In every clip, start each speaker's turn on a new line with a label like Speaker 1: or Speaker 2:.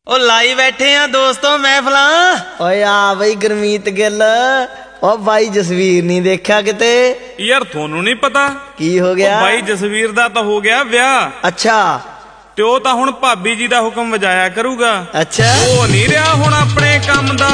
Speaker 1: ओ लाई बैठे हैं दोस्तों महफिल।
Speaker 2: ओए आ बई गुरमीत गिल। ओ भाई जसवीर नहीं देखा किते
Speaker 3: यार थोनू नहीं पता
Speaker 2: की हो गया?
Speaker 3: भाई जसवीर दा तो हो गया ब्याह।
Speaker 2: अच्छा
Speaker 3: ते ओ तां हुण भाभी जी दा हुक्म वजाया करूगा।
Speaker 2: अच्छा
Speaker 3: ओ नहीं रहा हुण अपने काम दा।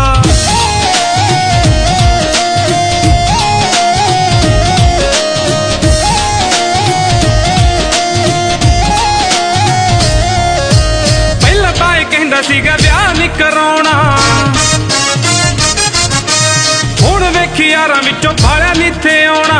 Speaker 3: पहला तां इह कहंदा सीगा ब्याह नहीं कराउणा, हुण वेखी यारां विचों फालिया नी थे आउणा।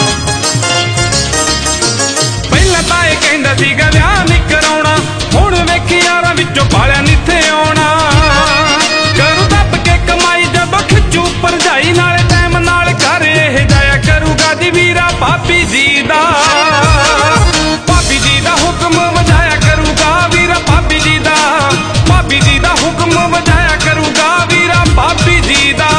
Speaker 3: पहला तां इह कहंदा सीगा ब्याह नहीं कराउणा, हुण वेखी यारां विचों फालिया नी थे आउणा। करू दब के कमाई जदों खिचू भरजाई नाले टाइम नाल घर इह जाया करूगा जी वीरा भाभी जी दा। भाभी जी दा हुक्म वजाया करूगा वीरा भाभी जी दा। भाभी जी दा हुक्म वजाया करूगा वीरा भाभी जी दा।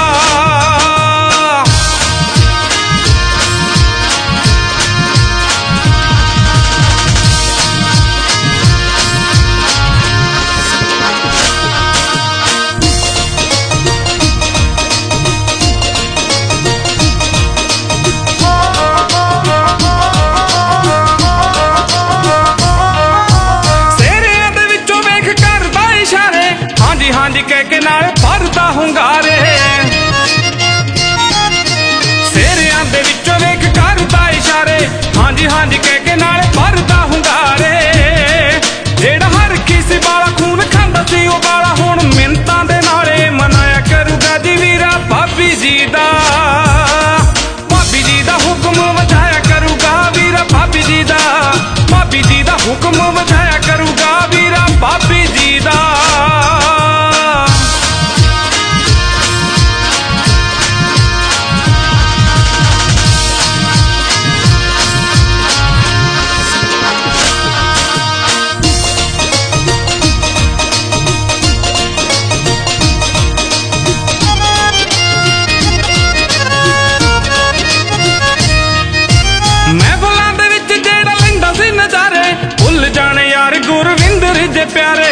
Speaker 3: हांजी कह के नाल भरदा हुंगारे, सेरियां दे विचों वेख करदा इशारे। हांजी हांजी कह के नाल भरदा हुंगारे। जेड़ा हर किसी वाला खून खांदा सी ओ वाला हुण मिन्नतां दे नाले मनाया करूगा जी वीरा भाभी जी दा। भाभी जी दा हुक्म वजाया करूगा वीरा भाभी जी दा। भाभी जी दा हुक्म वजाया करूगा वीरा भाभी जी दा। जाने यार गुरविंदर जे प्यारे,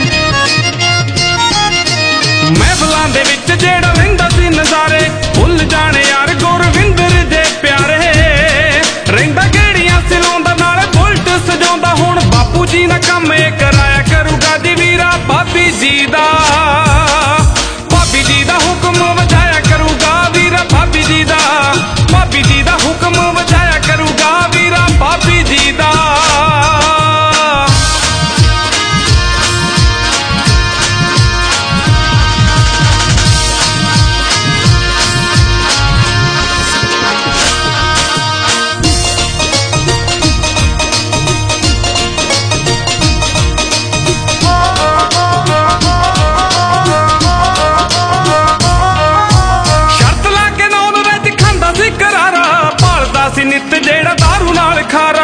Speaker 3: महफिलां दे विच जेड़ा रहिंदा सी नज़ारे। भुल जाने यार गुरविंदर जे प्यारे। रहिंदा गेड़ियां सिलाउंदा नाले बुलट सजाउंदा, हुण बापू जी ना काम कराया करूगा जी वीरा भाभी जी दा। भाभी जी दा हुक्म वजाया करूगा वीरा भाभी जी दा। भाभी जी दा हुक्म वजाया करूगा वीरा भाभी जी दा। नित जेड़ा दारू नाल खारा,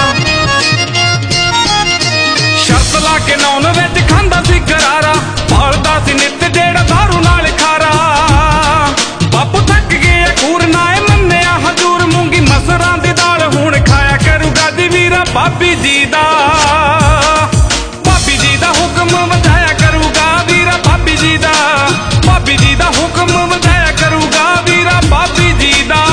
Speaker 3: शर्त ला के नौन विच खांदा सी करारा। भालदा सी नित जेड़ा दारू नाल खारा। बापू थक गया कूर नाए मन्निया हजूर, मूंगी मसरां दी दाल हुण खाया करूगा जी वीरा भाभी जी दा। भाभी जी दा हुक्म वजाया करूगा वीरा भाभी जी दा। भाभी जी दा हुक्म वजाया करूगा वीरा भाभी जी दा।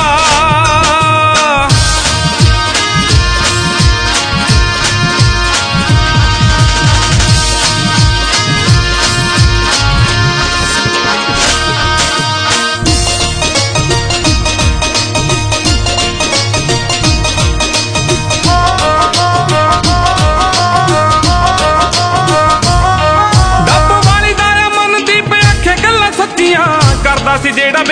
Speaker 3: करदा सी जेड़ा